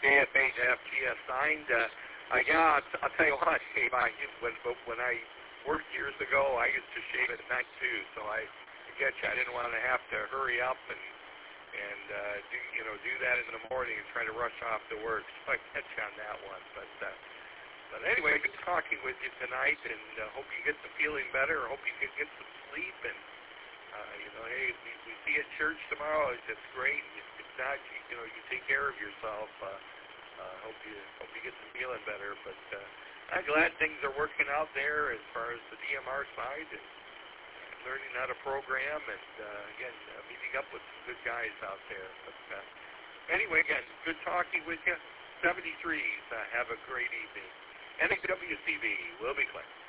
JFHFGS signed. Yeah, I'll tell you what, Dave, when I worked years ago, I used to shave at night too, so I get you. I didn't want to have to hurry up and do that in the morning and try to rush off to work. So I get you on that one. But anyway, good talking with you tonight, and hope you get some feeling better. Or hope you can get some sleep. And hey, we see you at church tomorrow. It's great. If not, you take care of yourself. Hope you get some feeling better. But I'm glad things are working out there as far as the DMR side and learning how to program and again meeting up with some good guys out there. But anyway, again, good talking with you. 73s. Have a great evening. NWCB will be Clint.